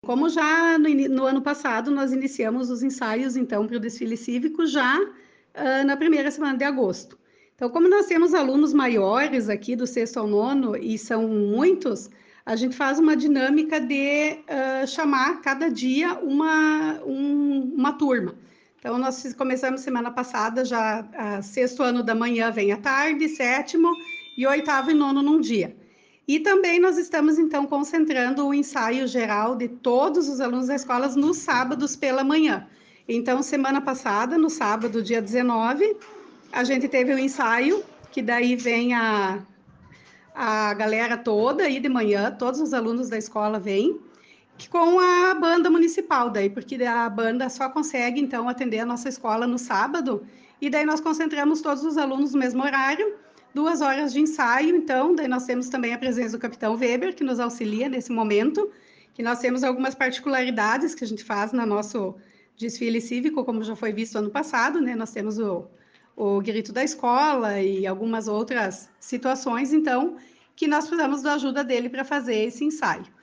como já no ano passado nós iniciamos os ensaios, então, para o desfile cívico já na primeira semana de agosto. Então, como nós temos alunos maiores aqui do sexto ao nono, e são muitos, a gente faz uma dinâmica de chamar cada dia uma turma. Então, nós começamos semana passada, já sexto ano da manhã vem à tarde, sétimo e oitavo e nono num dia. E também nós estamos, então, concentrando o ensaio geral de todos os alunos da escola nos sábados pela manhã. Então, semana passada, no sábado, dia 19, a gente teve um ensaio, que daí vem a galera toda aí de manhã, todos os alunos da escola vêm, com a banda municipal daí, porque a banda só consegue, então, atender a nossa escola no sábado, e daí nós concentramos todos os alunos no mesmo horário, 2 horas de ensaio, então, daí nós temos também a presença do capitão Weber, que nos auxilia nesse momento, que nós temos algumas particularidades que a gente faz no nosso desfile cívico, como já foi visto ano passado, né? Nós temos o grito da escola e algumas outras situações, então, que nós precisamos da ajuda dele para fazer esse ensaio.